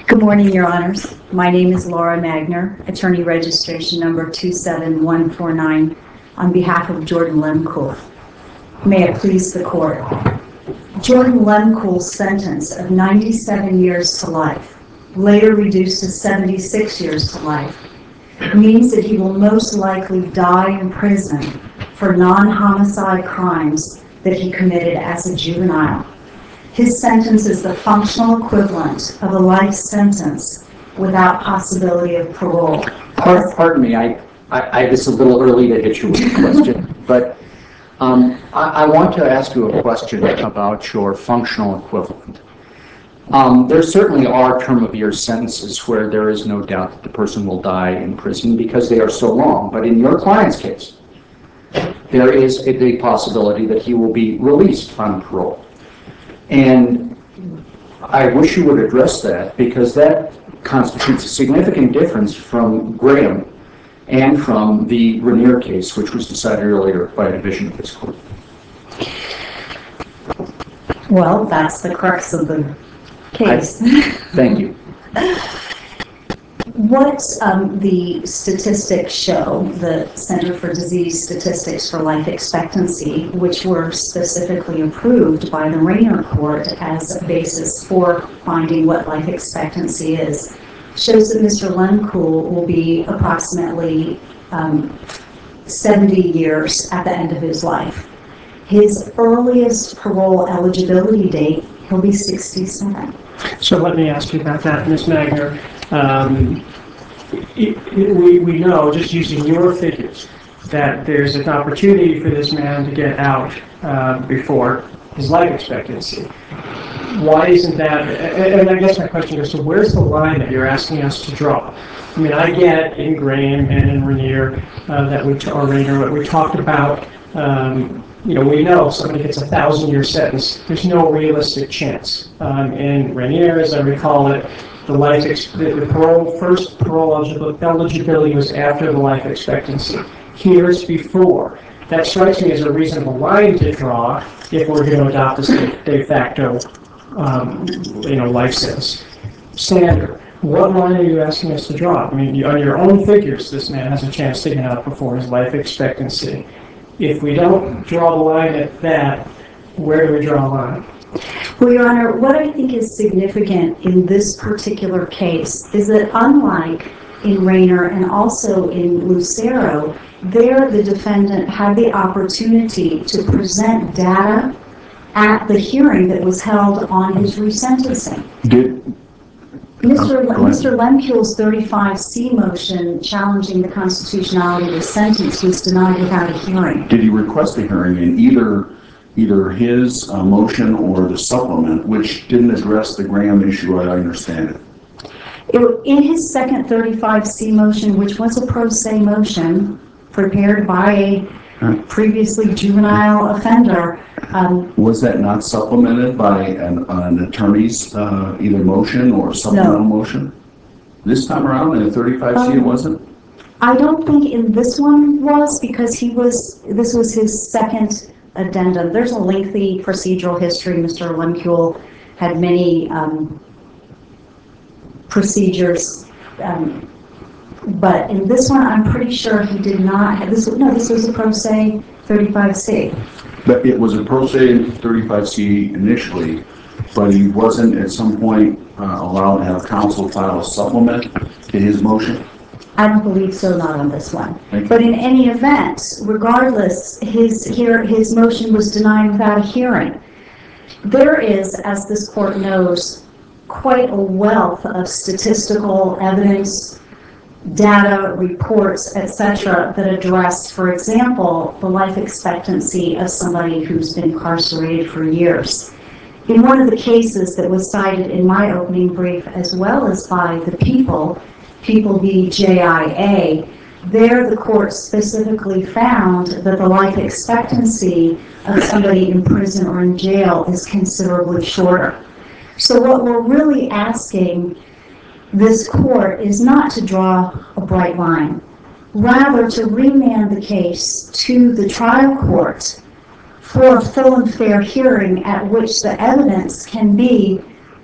Good morning, Your Honors. My name is Laura Magner, attorney registration number 27149, on behalf of Jordan Lemkuhl. May it please the court. Jordan Lemkuhl's sentence of 97 years to life, later reduced to 76 years to life, means that he will most likely die in prison for non-homicide crimes that he committed as a juvenile. His sentence is the functional equivalent of a life sentence without possibility of parole. Pardon me, it's a little early to hit you with a question, but I want to ask you a question about your functional equivalent. There certainly are term-of-years sentences where there is no doubt that the person will die in prison because they are so long, but in your client's case, there is a big possibility that he will be released on parole. And I wish you would address that, because that constitutes a significant difference from Graham and from the Rainier case, which was decided earlier by a division of this court. Well, that's the crux of the case. Thank you. What the statistics show, the Center for Disease Statistics for Life Expectancy, which were specifically approved by the Rainier Court as a basis for finding what life expectancy is, shows that Mr. Lemkuhl will be approximately 70 years at the end of his life. His earliest parole eligibility date, he'll be 67. So let me ask you about that, Ms. Magner. We know, just using your figures, that there's an opportunity for this man to get out before his life expectancy. Why isn't that? And I guess my question is, so where's the line that you're asking us to draw? I mean, I get in Graham and in Rainier that we talked about. We know if somebody gets a 1,000-year sentence, there's no realistic chance. In Rainier, as I recall it, the first parole eligibility was after the life expectancy. Here it's before. That strikes me as a reasonable line to draw if we're going to adopt this de facto, life sentence. Sandra, what line are you asking us to draw? I mean, on your own figures, this man has a chance to get out before his life expectancy. If we don't draw the line at that, where do we draw a line? Well, Your Honor, what I think is significant in this particular case is that unlike in Rainier and also in Lucero, there the defendant had the opportunity to present data at the hearing that was held on his resentencing. Mr. Lemkuhl's 35C motion challenging the constitutionality of the sentence was denied without a hearing. Did he request a hearing in either his motion or the supplement, which didn't address the Graham issue, I understand it? In his second 35C motion, which was a pro se motion prepared by a previously juvenile offender. Was that not supplemented by an attorney's either motion or supplemental motion? This time around in the 35C it wasn't? I don't think in this one was, because this was his second addendum. There's a lengthy procedural history. Mr. Lemkuhl had many procedures, but in this one, I'm pretty sure he did not have this. No, this was a pro se 35C. But it was a pro se 35C initially, but he wasn't at some point allowed to have counsel file a supplement to his motion? I don't believe so, not on this one. But in any event, regardless, his motion was denied without a hearing. There is, as this court knows, quite a wealth of statistical evidence, data, reports, etc. that address, for example, the life expectancy of somebody who's been incarcerated for years. In one of the cases that was cited in my opening brief, as well as by the People v. JIA, there the court specifically found that the life expectancy of somebody in prison or in jail is considerably shorter. So what we're really asking this court is not to draw a bright line, rather to remand the case to the trial court for a full and fair hearing at which the evidence can be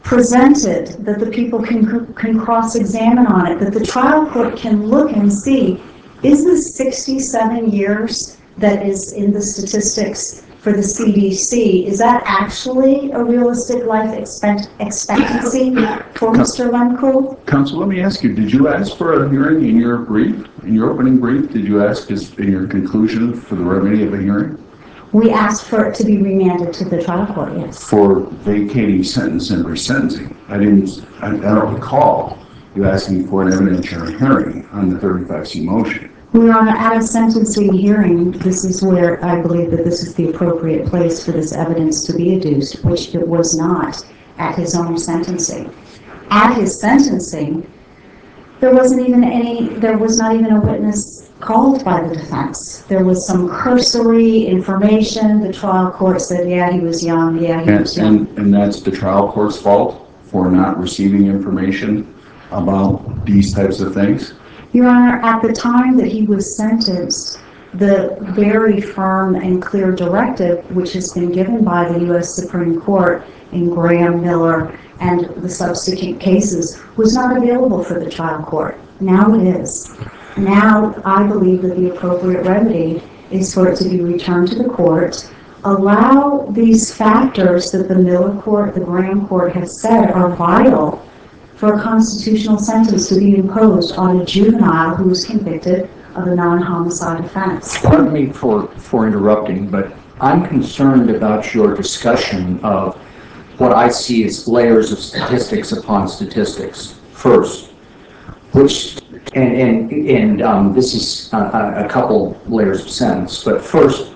presented, that the people can cross-examine on it, that the trial court can look and see, is the 67 years that is in the statistics for the CDC, is that actually a realistic life expectancy for Mr. Lemkool? Counsel, let me ask you, did you ask for a hearing in your brief, in your opening brief? Did you ask in your conclusion for the remedy of a hearing? We asked for it to be remanded to the trial court, yes. For vacating sentence and resentencing. I don't recall you asking for an evidentiary hearing on the 35C motion. Your Honor, at a sentencing hearing, this is where I believe that this is the appropriate place for this evidence to be adduced, which it was not at his own sentencing. At his sentencing, there was not even a witness called by the defense. There was some cursory information. The trial court said, yeah, he was young, yeah, he was young. And that's the trial court's fault for not receiving information about these types of things? Your Honor, at the time that he was sentenced, the very firm and clear directive, which has been given by the U.S. Supreme Court in Graham, Miller, and the subsequent cases, was not available for the trial court. Now it is. Now I believe that the appropriate remedy is for it to be returned to the court, allow these factors that the Miller court, the Graham court has said are vital for a constitutional sentence to be imposed on a juvenile who is convicted of a non-homicide offense. Pardon me for interrupting, but I'm concerned about your discussion of what I see as layers of statistics upon statistics. First, which, and this is a couple layers of sentence, but first,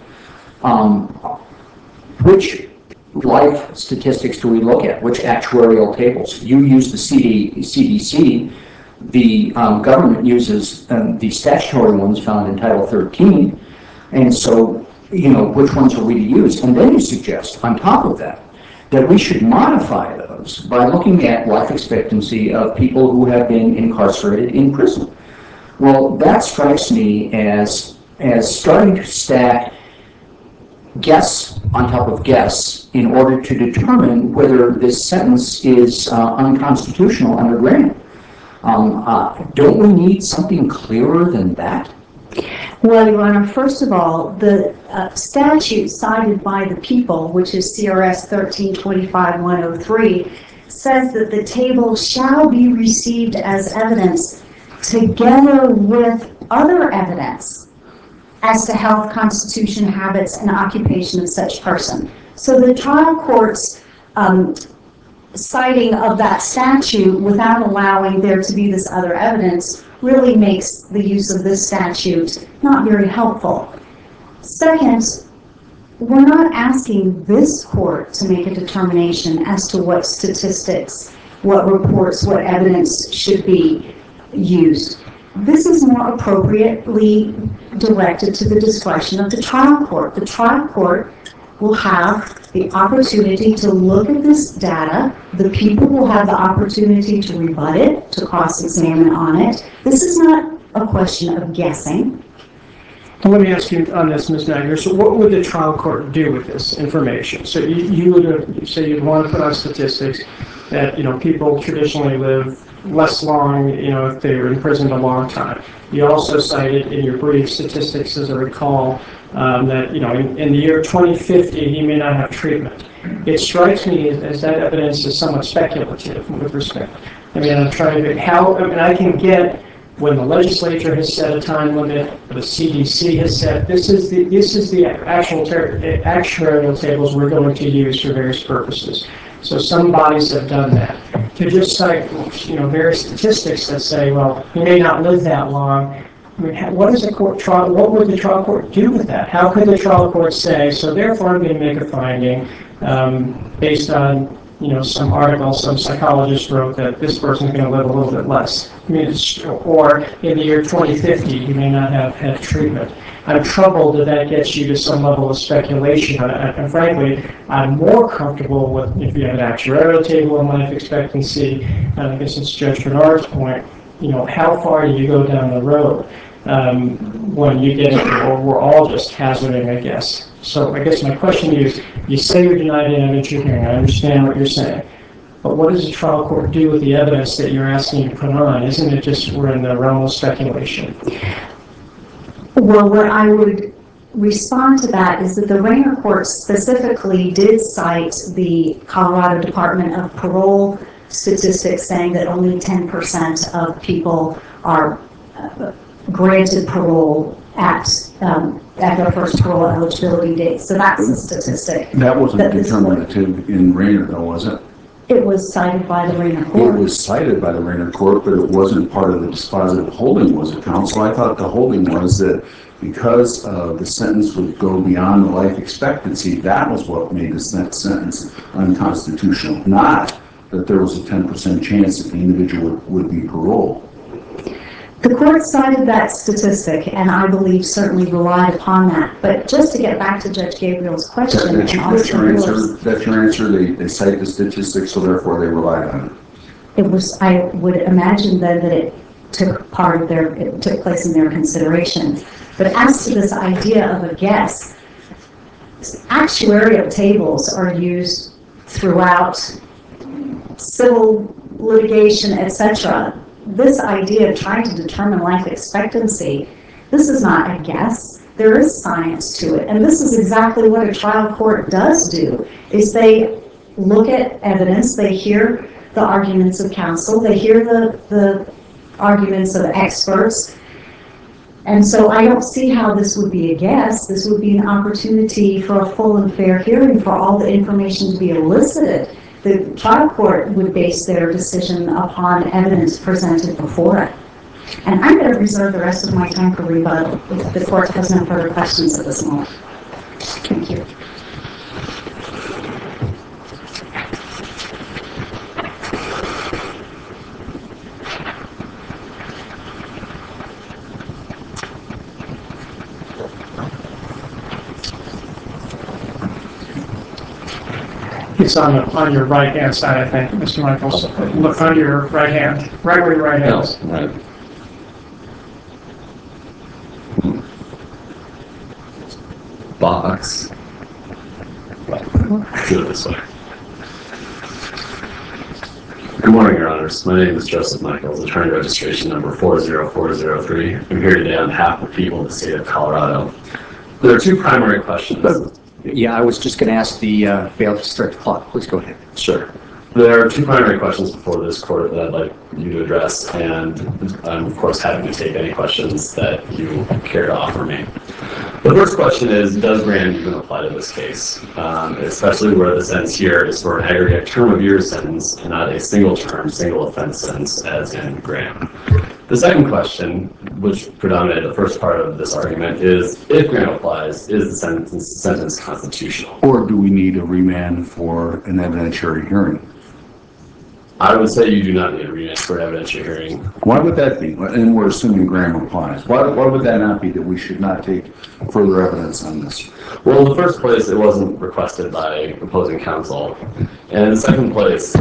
which life statistics do we look at? Which actuarial tables? You use the CDC. The government uses the statutory ones found in Title 13. And so, which ones are we to use? And then you suggest, on top of that we should modify those by looking at life expectancy of people who have been incarcerated in prison. Well, that strikes me as starting to stack guess on top of guess in order to determine whether this sentence is unconstitutional under Graham. Don't we need something clearer than that? Well, Your Honor, first of all, the statute cited by the people, which is CRS 1325-103, says that the table shall be received as evidence together with other evidence as to health, constitution, habits, and occupation of such person. So the trial court's citing of that statute without allowing there to be this other evidence really makes the use of this statute not very helpful. Second, we're not asking this court to make a determination as to what statistics, what reports, what evidence should be used. This is more appropriately directed to the discretion of the trial court. The trial court will have the opportunity to look at this data. The people will have the opportunity to rebut it, to cross-examine on it. This is not a question of guessing. Well, let me ask you on this, Ms. Magner. So what would the trial court do with this information? So you would say you'd want to put on statistics that, people traditionally live less long, if they were imprisoned a long time. You also cited in your brief statistics, as I recall, that, in the year 2050, he may not have treatment. It strikes me as that evidence is somewhat speculative with respect. I'm trying to I can get when the legislature has set a time limit, the CDC has set, this is the actual actuarial tables we're going to use for various purposes. So some bodies have done that. To just cite, various statistics that say, well, he may not live that long. What would the trial court do with that? How could the trial court say, so therefore I'm going to make a finding based on, some article some psychologist wrote that this person's going to live a little bit less. Or in the year 2050, he may not have had treatment. I'm troubled that gets you to some level of speculation. And frankly, I'm more comfortable with if you have an actuarial table on life expectancy, and I guess it's Judge Bernard's point, how far do you go down the road when you get into, or we're all just hazarding a guess. So I guess my question is, you say you're denied an evidentiary hearing. I understand what you're saying. But what does the trial court do with the evidence that you're asking to put on? Isn't it just we're in the realm of speculation? Well, what I would respond to that is that the Rayner court specifically did cite the Colorado Department of Parole statistics saying that only 10% of people are granted parole at their first parole eligibility date. So that's the statistic. That wasn't determinative in Rayner, though, was it? It was cited by the Rayner court. It was cited by the Rayner court, but it wasn't part of the dispositive holding, was it, counsel? I thought the holding was that because the sentence would go beyond the life expectancy, that was what made the sentence unconstitutional, not that there was a 10% chance that the individual would be paroled. The court cited that statistic, and I believe certainly relied upon that. But just to get back to Judge Gabriel's question, That's your answer. They cite the statistics, so therefore they relied on it. It was. I would imagine then that it took place in their consideration. But as to this idea of a guess, actuarial tables are used throughout civil litigation, etc. This idea of trying to determine life expectancy, this is not a guess. There is science to it. And this is exactly what a trial court does do, is they look at evidence, they hear the arguments of counsel, they hear the arguments of experts. And so I don't see how this would be a guess. This would be an opportunity for a full and fair hearing for all the information to be elicited. The trial court would base their decision upon evidence presented before it. And I'm going to reserve the rest of my time for rebuttal if the court has no further questions at this moment. Thank you. It's on your right-hand side, I think, Mr. Michaels. Look on your right hand. Right where your right hand is. Right. Box. Do it this way. Good morning, Your Honors. My name is Joseph Michaels, attorney registration number 40403. I'm here today on behalf of the people of the state of Colorado. There are two primary questions. Yeah, I was just going to ask the bailiff to start the clock. Please go ahead. Sure. There are two primary questions before this court that I'd like you to address, and I'm, of course, happy to take any questions that you care to offer me. The first question is, does Graham even apply to this case, especially where the sentence here is for an aggregate term of years sentence and not a single term, single offense sentence as in Graham? The second question, which predominated the first part of this argument, is if Graham applies, is the sentence constitutional? Or do we need a remand for an evidentiary hearing? I would say you do not need a remand for an evidentiary hearing. Why would that be? And we're assuming Graham applies. Why would that not be that we should not take further evidence on this? Well, in the first place, it wasn't requested by opposing counsel. And in the second place,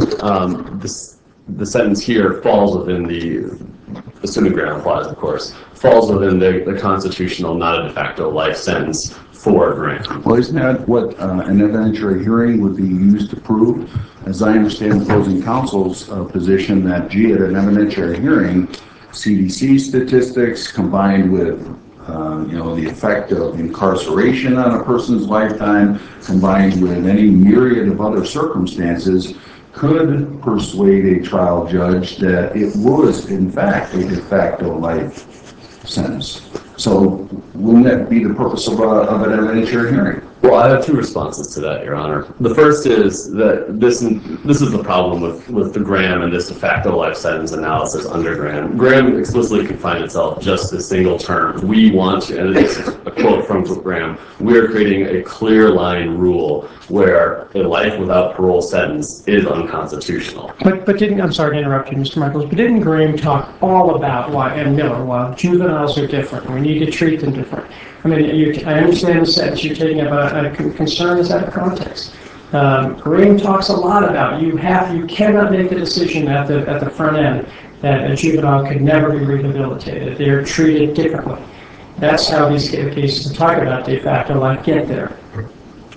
the sentence here falls within the, assuming Graham applies, of course, falls within the constitutional, not a de facto life sentence for Graham. Well, isn't that what an evidentiary hearing would be used to prove? As I understand opposing counsel's position that, gee, at an evidentiary hearing, CDC statistics combined with the effect of incarceration on a person's lifetime, combined with any myriad of other circumstances, could persuade a trial judge that it was, in fact, a de facto life sentence. So wouldn't that be the purpose of an evidentiary hearing? Well, I have two responses to that, Your Honor. The first is that this is the problem with the Graham and this de facto life sentence analysis under Graham. Graham explicitly confined itself just to single term. We want to, and this is a quote from Graham, we are creating a clear line rule where a life without parole sentence is unconstitutional. But didn't, I'm sorry to interrupt you, Mr. Michaels, but didn't Graham talk all about and Miller, juveniles are different, we need to treat them different? I mean, I understand the sentence you're taking about concerns out of context. Graham talks a lot about you cannot make the decision at the front end that a juvenile could never be rehabilitated. They are treated differently. That's how these cases talk about de facto life get there.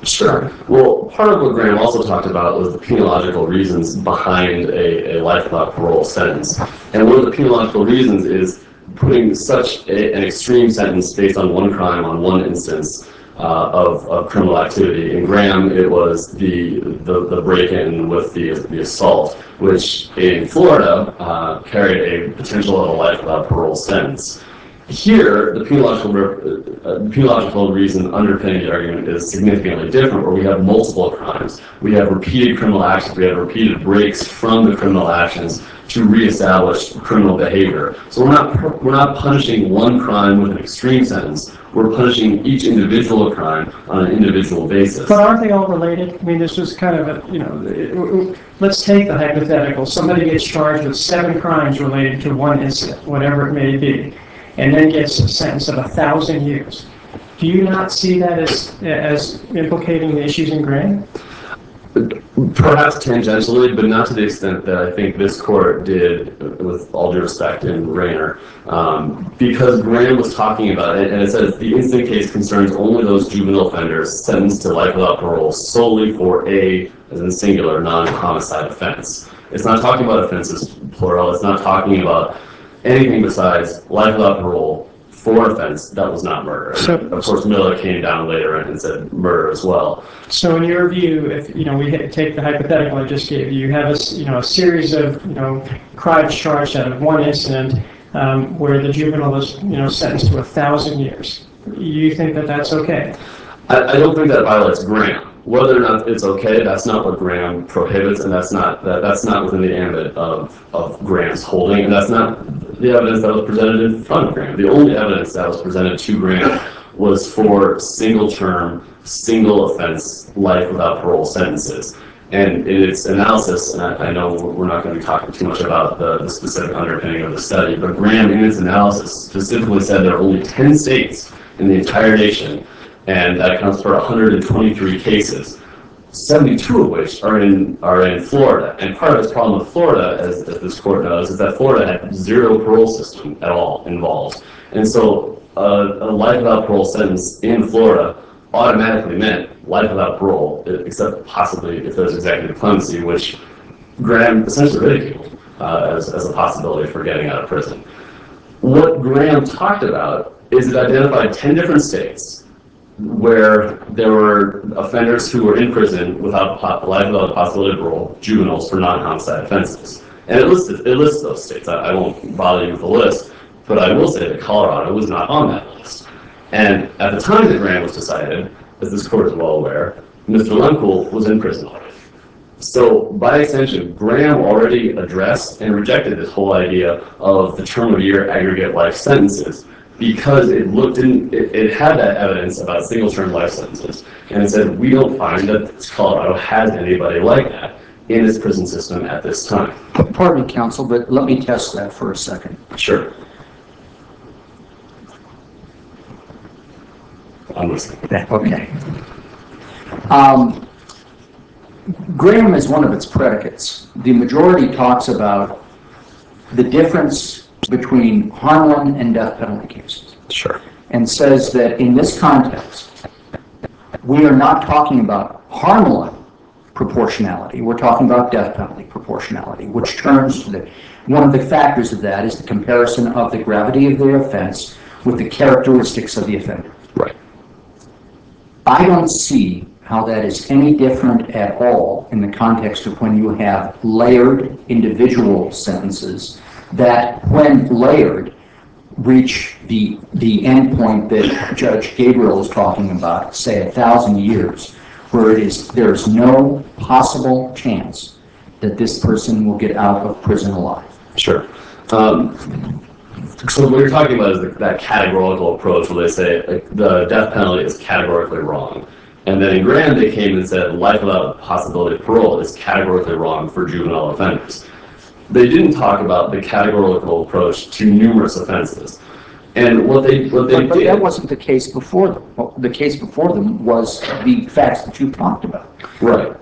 Sure. Well, part of what Graham also talked about was the penological reasons behind a life without parole sentence. And one of the penological reasons is putting such an extreme sentence based on one crime on one instance of criminal activity. In Graham, it was the break-in with the assault, which in Florida carried a potential of a life without parole sentence. Here, the penological reason underpinning the argument is significantly different, where we have multiple crimes. We have repeated criminal actions. We have repeated breaks from the criminal actions to reestablish criminal behavior. So we're not punishing one crime with an extreme sentence. We're punishing each individual crime on an individual basis. But aren't they all related? I mean, this was kind of a, let's take the hypothetical. Somebody gets charged with 7 crimes related to one incident, whatever it may be, and then gets a sentence of 1,000 years. Do you not see that as implicating the issues in Graham? Perhaps tangentially, but not to the extent that I think this court did, with all due respect, in Rayner. Because Graham was talking about it, and it says the incident case concerns only those juvenile offenders sentenced to life without parole solely for a, as in singular, non-homicide offense. It's not talking about offenses, plural. It's not talking about anything besides life without parole for an offense that was not murder. So, of course, Miller came down later and said murder as well. So, in your view, if we take the hypothetical I just gave you, you have a series of crimes charged out of one incident where the juvenile is sentenced to 1,000 years. You think that that's okay? I don't think that violates Graham. Whether or not it's okay, that's not what Graham prohibits, and that's not within the ambit of Graham's holding, and that's not the evidence that was presented in front of Graham. The only evidence that was presented to Graham was for single-term, single-offense, life without parole sentences. And in its analysis, and I know we're not going to be talking too much about the specific underpinning of the study, but Graham, in its analysis, specifically said there are only 10 states in the entire nation, and that accounts for 123 cases, 72 of which are in Florida. And part of this problem with Florida, as this court knows, is that Florida had zero parole system at all involved. And so a life without parole sentence in Florida automatically meant life without parole, except possibly if there's executive clemency, which Graham essentially ridiculed as a possibility for getting out of prison. What Graham talked about is it identified 10 different states where there were offenders who were in prison without life without the possibility of parole, juveniles for non-homicide offenses. And it lists those states. I won't bother you with the list, but I will say that Colorado was not on that list. And at the time that Graham was decided, as this court is well aware, Mr. Lemkool was in prison already. So by extension, Graham already addressed and rejected this whole idea of the term of year aggregate life sentences, because it had that evidence about single-term life sentences, and it said, we don't find that Colorado has anybody like that in its prison system at this time. Pardon me, counsel, but let me test that for a second. Sure. I'm listening. Okay. Graham is one of its predicates. The majority talks about the difference between harm and death penalty cases. Sure. And says that in this context, we are not talking about harm proportionality. We're talking about death penalty proportionality, which turns to one of the factors of that is the comparison of the gravity of the offense with the characteristics of the offender. Right. I don't see how that is any different at all in the context of when you have layered individual sentences that, when layered, reach the end point that Judge Gabriel is talking about, say 1,000 years, where there's no possible chance that this person will get out of prison alive. Sure. So what you're talking about is that categorical approach where they say the death penalty is categorically wrong. And then in Graham, they came and said life without possibility of parole is categorically wrong for juvenile offenders. They didn't talk about the categorical approach to numerous offenses. And what they but did... But that wasn't the case before them. The case before them was the facts that you've talked about. Right.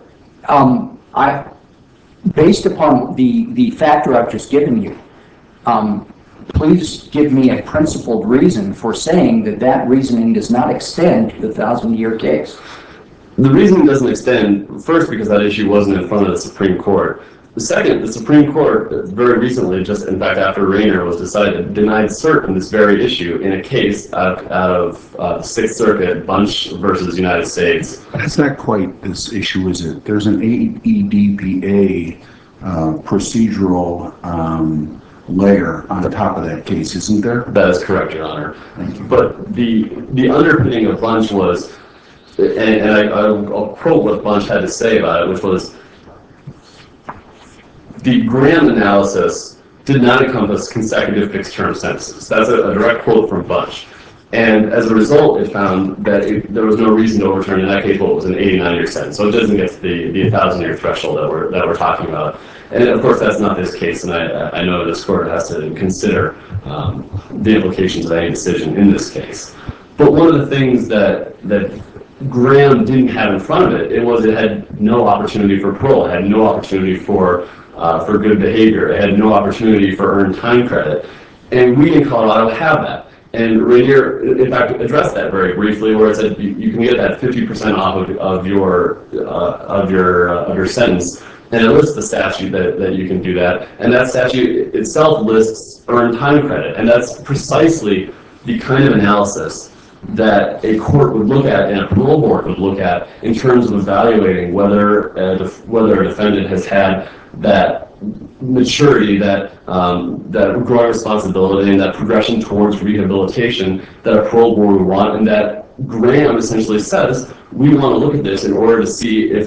Based upon the factor I've just given you, please give me a principled reason for saying that reasoning does not extend to the 1,000-year case. The reason it doesn't extend, first, because that issue wasn't in front of the Supreme Court. The second, the Supreme Court very recently, just in fact after Rayner was decided, denied cert on this very issue in a case out of the Sixth Circuit, Bunch versus United States. That's not quite this issue, is it? There's an AEDPA procedural layer on the top of that case, isn't there? That is correct, Your Honor. Thank you. But the underpinning of Bunch was, and I'll quote what Bunch had to say about it, which was, the Graham analysis did not encompass consecutive fixed-term sentences. That's a direct quote from Bunch. And as a result, it found that there was no reason to overturn, in that case, what was an 89-year sentence. So it doesn't get to the 1,000-year threshold that we're talking about. And of course, that's not this case, and I know this court has to consider the implications of any decision in this case. But one of the things that Graham didn't have in front of it, it had no opportunity for parole, it had no opportunity for good behavior, it had no opportunity for earned time credit. And we in Colorado have that. And Rayner, in fact, addressed that very briefly, where it said you can get that 50% off of your sentence, and it lists the statute that you can do that. And that statute itself lists earned time credit, and that's precisely the kind of analysis that a court would look at and a parole board would look at in terms of evaluating whether a defendant has had that maturity, that growing responsibility, and that progression towards rehabilitation that a parole board would want, and that Graham essentially says, we want to look at this in order to see if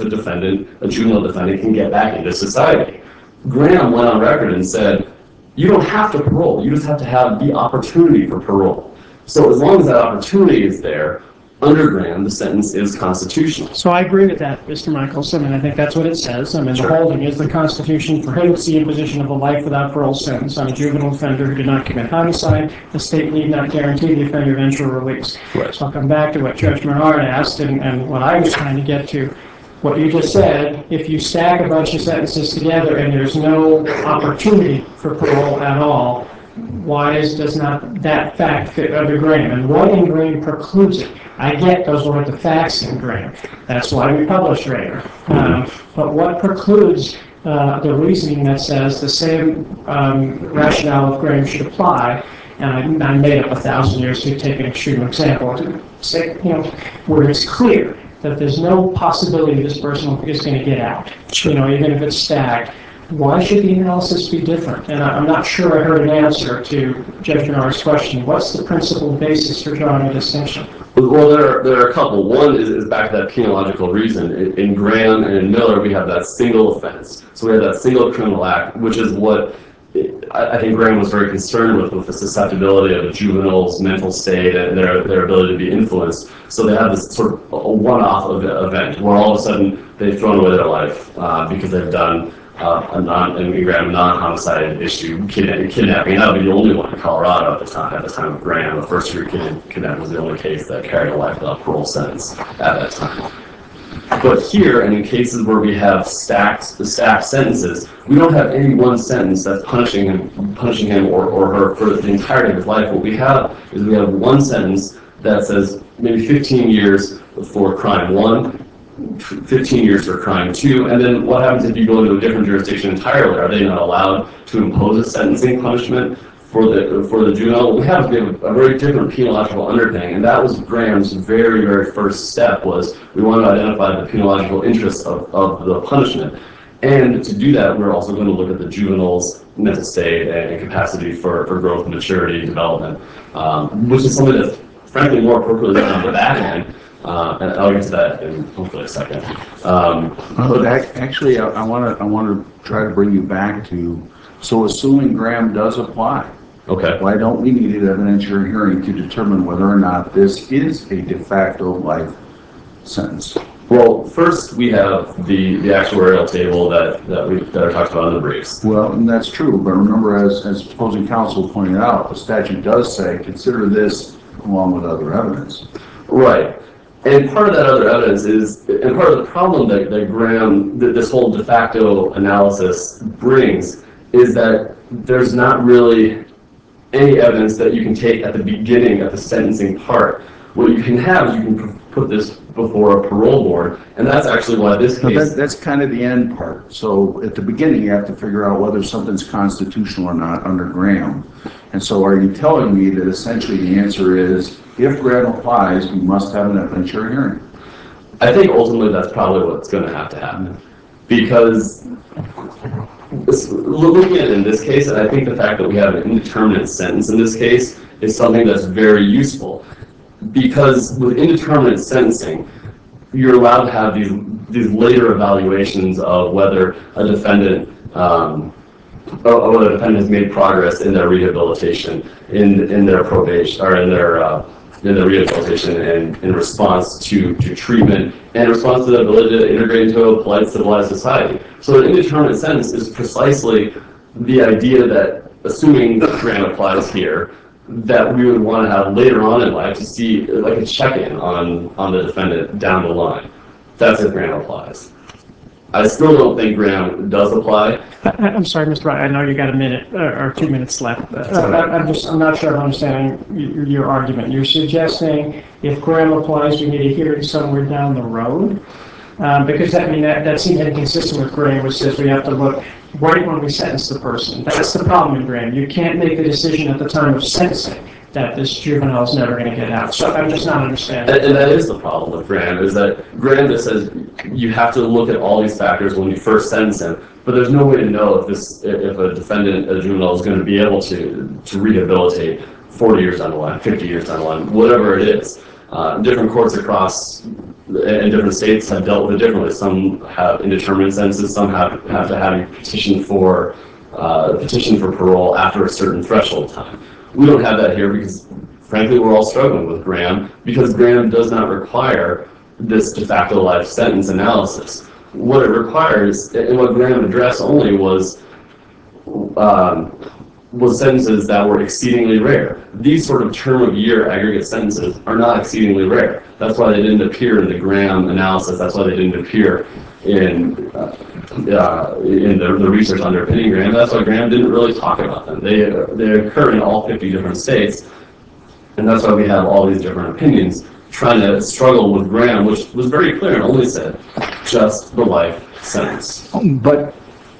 a juvenile defendant can get back into society. Graham went on record and said, you don't have to parole, you just have to have the opportunity for parole. So as long as that opportunity is there, under Graham, the sentence is constitutional. So I agree with that, Mr. Michelson, and I think that's what it says. I mean, Sure. The holding is the Constitution prohibits the imposition of a life without parole sentence on a juvenile offender who did not commit homicide. The state need not guarantee the offender eventual release. Right. So I'll come back to what Judge Bernard asked and what I was trying to get to. What you just said, if you stack a bunch of sentences together and there's no opportunity for parole at all, why does not that fact fit under Graham? And what in Graham precludes it? I get those weren't the facts in Graham. That's why we published Rayner. But what precludes the reasoning that says the same rationale of Graham should apply? And I made up 1,000 years to take an extreme example to say, where it's clear that there's no possibility this person is going to get out. Even if it's stacked. Why should the analysis be different? And I'm not sure I heard an answer to Judge Bernard's question. What's the principal basis for drawing a distinction? Well, there are a couple. One is back to that penological reason. In Graham and in Miller, we have that single offense. So we have that single criminal act, which is what I think Graham was very concerned with the susceptibility of a juvenile's mental state and their ability to be influenced. So they have this sort of a one-off event where all of a sudden they've thrown away their life because they've done a non-homicide issue, kidnapping. That would be the only one in Colorado at the time of Graham. The first degree kidnapping was the only case that carried a life without parole sentence at that time. But here, and in cases where we have stacked sentences, we don't have any one sentence that's punishing him or her for the entirety of his life. What we have is we have one sentence that says maybe 15 years for crime 1, 15 years for crime 2, and then what happens if you go into a different jurisdiction entirely? Are they not allowed to impose a sentencing punishment for the juvenile? We have a very different penological underpinning, and that was Graham's very, very first step, was we want to identify the penological interests of the punishment. And to do that, we're also going to look at the juvenile's mental state and capacity for growth, maturity, development, which is something that's frankly more appropriately done on the back end. And I'll get to that in hopefully a second. Actually, I want to try to bring you back to, so assuming Graham does apply, Okay. why don't we need an evidentiary hearing to determine whether or not this is a de facto life sentence? Well, first we have the actuarial table that I talked about in the briefs. Well, and that's true, but remember, as opposing counsel pointed out, the statute does say consider this along with other evidence. Right. And part of that other evidence is, and part of the problem that Graham, that this whole de facto analysis brings, is that there's not really any evidence that you can take at the beginning of the sentencing part. What you can have is you can put this before a parole board, and that's actually why this case... That's kind of the end part. So at the beginning, you have to figure out whether something's constitutional or not under Graham. And so are you telling me that essentially the answer is, if Graham applies, we must have an evidentiary hearing? I think ultimately that's probably what's going to have to happen. Because looking at it in this case, and I think the fact that we have an indeterminate sentence in this case is something that's very useful. Because with indeterminate sentencing, you're allowed to have these later evaluations of whether a defendant has made progress in their rehabilitation, in their probation, or in their rehabilitation, and in response to treatment, and in response to the ability to integrate into a polite, civilized society. So an indeterminate sentence is precisely the idea that, assuming that Graham applies here, that we would want to have later on in life to see like a check-in on the defendant down the line. That's if Graham applies. I still don't think Graham does apply. I'm sorry, Mr. Wright, I know you got a minute or 2 minutes left. I'm not sure I'm understanding your argument. You're suggesting if Graham applies, we need a hearing somewhere down the road? Because that seems inconsistent with Graham, which says we have to look right when we sentence the person. That's the problem in Graham. You can't make the decision at the time of sentencing that this juvenile is never going to get out. So I'm just not understanding. And that is the problem with Graham, is that Graham just says you have to look at all these factors when you first sentence him, but there's no way to know if a defendant, a juvenile, is going to be able to rehabilitate 40 years down the line, 50 years down the line, whatever it is. Different courts across in different states have dealt with it differently. Some have indeterminate sentences, some have to have a petition for parole after a certain threshold time. We don't have that here because, frankly, we're all struggling with Graham because Graham does not require this de facto life sentence analysis. What it requires, and what Graham addressed only was sentences that were exceedingly rare. These sort of term of year aggregate sentences are not exceedingly rare. That's why they didn't appear in the Graham analysis. That's why they didn't appear in the research underpinning Graham. That's why Graham didn't really talk about them. They occur in all 50 different states, and that's why we have all these different opinions trying to struggle with Graham, which was very clear and only said just the life sentence. But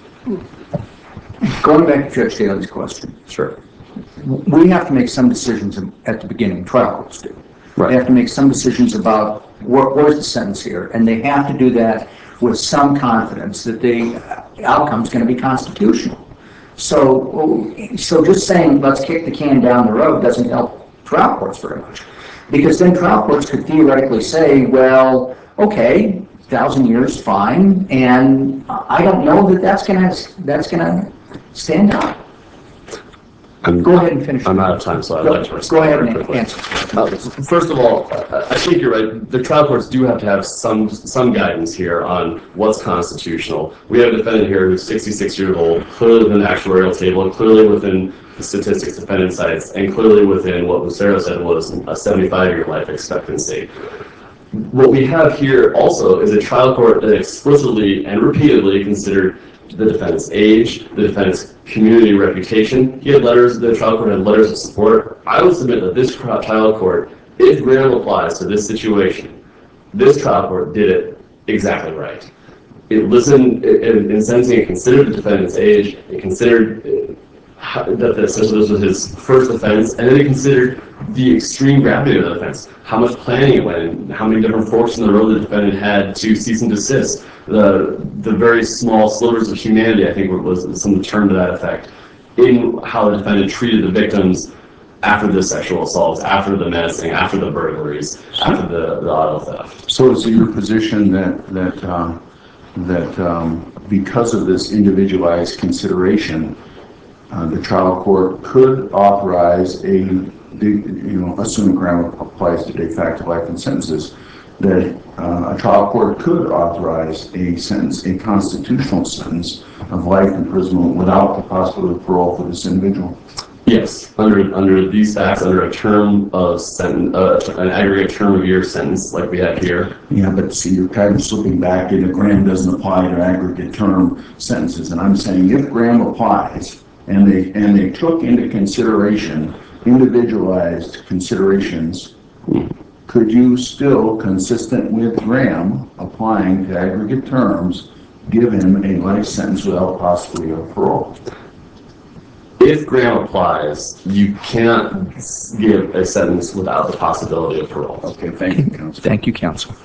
going back to Judge Daly's question, Sure. we have to make some decisions at the beginning, trial courts do. Right. They have to make some decisions about what was the sentence here, and they have to do that with some confidence that the outcome is going to be constitutional. So just saying, let's kick the can down the road doesn't help trial courts very much. Because then trial courts could theoretically say, well, okay, 1,000 years, fine, and I don't know that that's gonna stand up. Go ahead and finish. I'm out of time, so I'd like to respond. Go ahead and answer. First of all, I think you're right. The trial courts do have to have some guidance here on what's constitutional. We have a defendant here who's 66 years old, clearly within the actuarial table, clearly within the statistics defendant cites, and clearly within what Lucero said was a 75-year life expectancy. What we have here also is a trial court that explicitly and repeatedly considered the defendant's age, the defendant's community reputation. The trial court had letters of support. I would submit that this trial court, if Graham applies to this situation, this trial court did it exactly right. It listened, in sentencing, it considered the defendant's age, it considered that this was his first offense, and then it considered the extreme gravity of the offense, how much planning it went in, how many different forks in the road the defendant had to cease and desist, the very small slivers of humanity, I think was some term to that effect, in how the defendant treated the victims after the sexual assaults, after the menacing, after the burglaries, after the auto theft. So is it your position that because of this individualized consideration, the trial court could authorize assuming Graham applies to de facto life and sentences, that a trial court could authorize a constitutional sentence of life imprisonment without the possibility of parole for this individual? Yes, under these facts, under a term of sentence, an aggregate term of year sentence like we have here. Yeah, but see, you're kind of slipping back into Graham doesn't apply to aggregate term sentences, and I'm saying if Graham applies and they took into consideration individualized considerations could you still, consistent with Graham, applying to aggregate terms, give him a life sentence without possibility of parole? If Graham applies, you can't give a sentence without the possibility of parole. Okay, thank you, counsel. Thank you, counsel.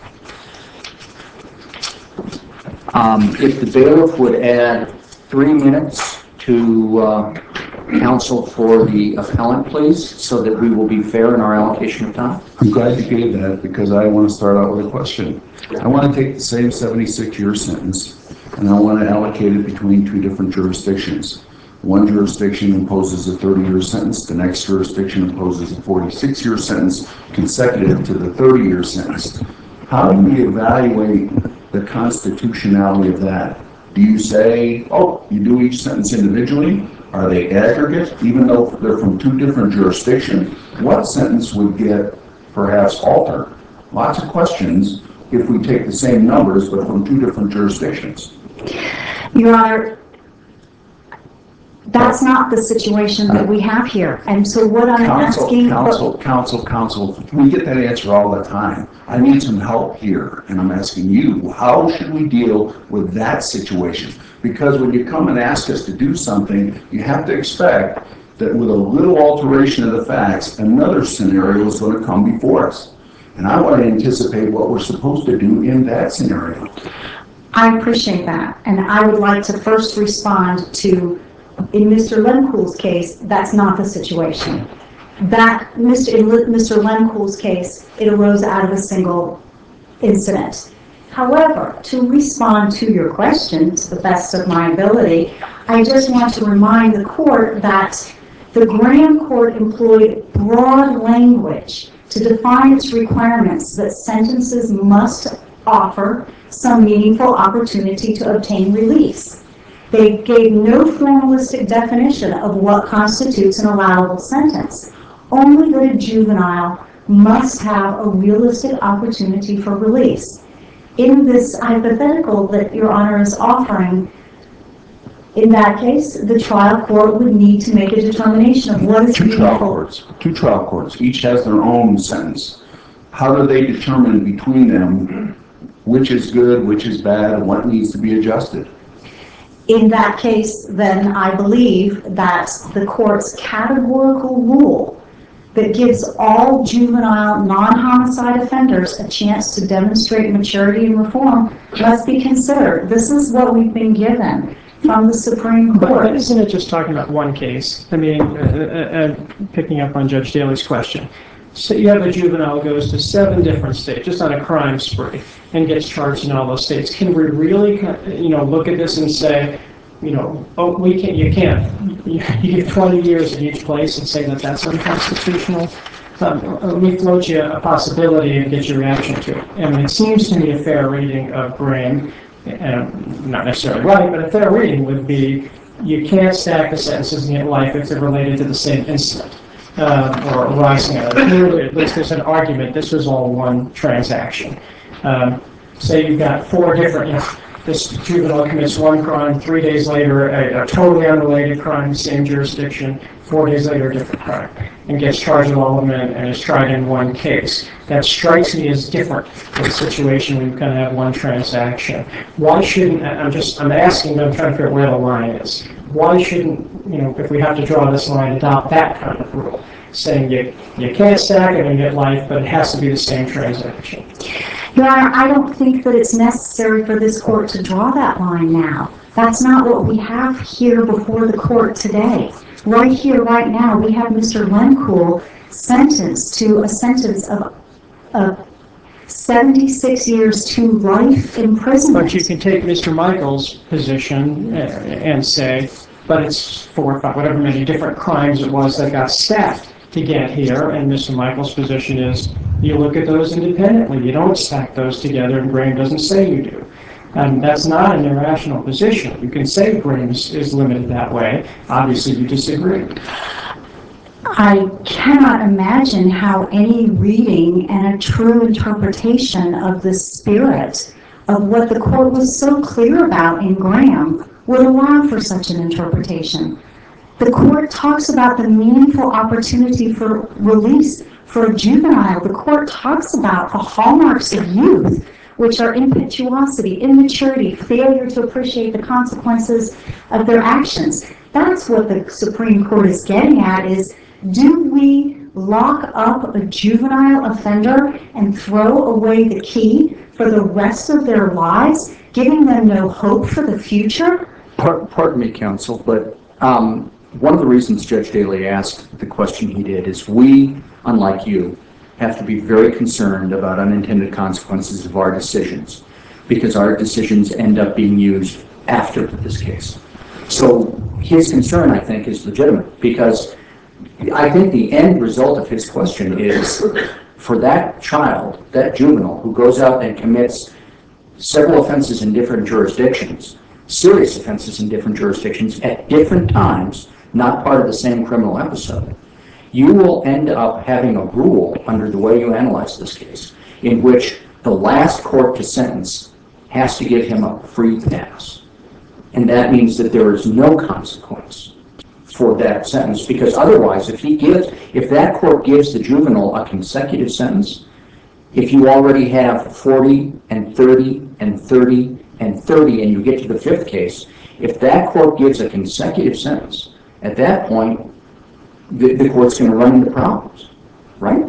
If the bailiff would add 3 minutes to counsel for the appellant, please, so that we will be fair in our allocation of time. I'm glad you gave that because I want to start out with a question. I want to take the same 76-year sentence and I want to allocate it between 2 different jurisdictions. One jurisdiction imposes a 30-year sentence, the next jurisdiction imposes a 46-year sentence consecutive to the 30-year sentence. How do we evaluate the constitutionality of that? Do you say, oh, you do each sentence individually? Are they aggregate, even though they're from 2 different jurisdictions? What sentence would get perhaps altered? Lots of questions if we take the same numbers but from 2 different jurisdictions. Your Honor, that's not the situation that we have here. And so what I'm asking... Counsel, we get that answer all the time. I need some help here, and I'm asking you, how should we deal with that situation? Because when you come and ask us to do something, you have to expect that with a little alteration of the facts, another scenario is going to come before us. And I want to anticipate what we're supposed to do in that scenario. I appreciate that. And I would like to first respond to, in Mr. Lemkuhl's case, that's not the situation. That, in Mr. Lemkuhl's case, it arose out of a single incident. However, to respond to your question to the best of my ability, I just want to remind the court that the Graham Court employed broad language to define its requirements that sentences must offer some meaningful opportunity to obtain release. They gave no formalistic definition of what constitutes an allowable sentence, only that a juvenile must have a realistic opportunity for release. In this hypothetical that Your Honor is offering, in that case, the trial court would need to make a determination of what is meaningful. 2 trial courts, each has their own sentence. How do they determine between them which is good, which is bad, and what needs to be adjusted? In that case, then I believe that the court's categorical rule that gives all juvenile non-homicide offenders a chance to demonstrate maturity and reform must be considered. This is what we've been given from the Supreme Court. But isn't it just talking about one case? I mean, picking up on Judge Daly's question. So you have a juvenile who goes to 7 different states, just on a crime spree, and gets charged in all those states. Can we really, look at this and say, oh, you can't. You give 20 years in each place and say that that's unconstitutional? Let me float you a possibility and get your reaction to it. I mean, it seems to me a fair reading of Graham, not necessarily right, but a fair reading would be you can't stack the sentences and get life if they're related to the same incident. Or arising out of it. Clearly, at least there's an argument this was all one transaction. Say you've got 4 different, this juvenile commits one crime, 3 days later a totally unrelated crime, same jurisdiction, 4 days later a different crime, and gets charged with all of them and is tried in one case. That strikes me as different in a situation where you kind of have one transaction. Why shouldn't, I'm asking, but I'm trying to figure out where the line is. Why shouldn't, if we have to draw this line, adopt that kind of rule, saying you can't stack it and get life, but it has to be the same transaction? Your Honor, I don't think that it's necessary for this court to draw that line now. That's not what we have here before the court today. Right here, right now, we have Mr. Lemkuhl sentenced to a sentence of 76 years to life imprisonment. But you can take Mr. Michael's position and say, but it's 4 or 5, whatever many different crimes it was that got stacked to get here, and Mr. Michael's position is you look at those independently. You don't stack those together, and Graham doesn't say you do. And that's not an irrational position. You can say Graham is limited that way. Obviously, you disagree. I cannot imagine how any reading and a true interpretation of the spirit of what the court was so clear about in Graham would allow for such an interpretation. The court talks about the meaningful opportunity for release For a juvenile, the court talks about the hallmarks of youth, which are impetuosity, immaturity, failure to appreciate the consequences of their actions. That's what the Supreme Court is getting at, is do we lock up a juvenile offender and throw away the key for the rest of their lives, giving them no hope for the future? Pardon me, counsel, but one of the reasons Judge Daly asked the question he did is we, unlike you, have to be very concerned about unintended consequences of our decisions, because our decisions end up being used after this case. So his concern, I think, is legitimate, because I think the end result of his question is for that child, that juvenile, who goes out and commits several offenses in different jurisdictions, serious offenses in different jurisdictions at different times, not part of the same criminal episode, you will end up having a rule under the way you analyze this case in which the last court to sentence has to give him a free pass. And that means that there is no consequence for that sentence, because otherwise, if that court gives the juvenile a consecutive sentence, if you already have 40 and 30 and 30 and 30 and you get to the fifth case, if that court gives a consecutive sentence, at that point, the court's going to run into problems, right?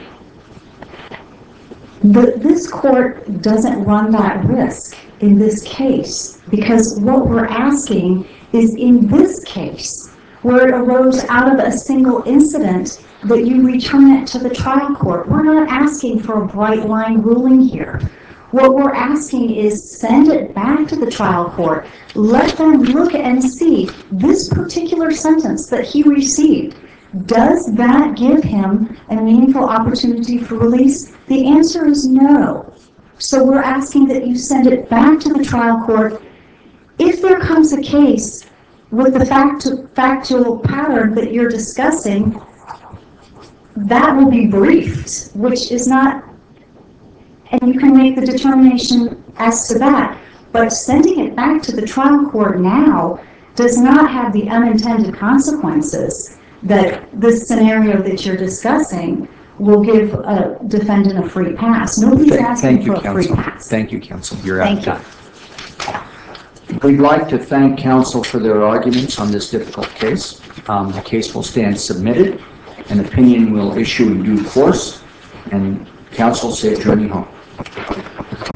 But this court doesn't run that risk in this case, because what we're asking is, in this case, where it arose out of a single incident, that you return it to the trial court. We're not asking for a bright line ruling here. What we're asking is send it back to the trial court. Let them look and see this particular sentence that he received. Does that give him a meaningful opportunity for release? The answer is no. So we're asking that you send it back to the trial court. If there comes a case with the factual pattern that you're discussing, that will be briefed, which is not, and you can make the determination as to that. But sending it back to the trial court now does not have the unintended consequences that this scenario that you're discussing will give a defendant a free pass. Nobody's asking for a free pass. Thank you, counsel. You're out of Thank time. We'd like to thank counsel for their arguments on this difficult case. The case will stand submitted. An opinion will issue in due course, and counsel safe journey home.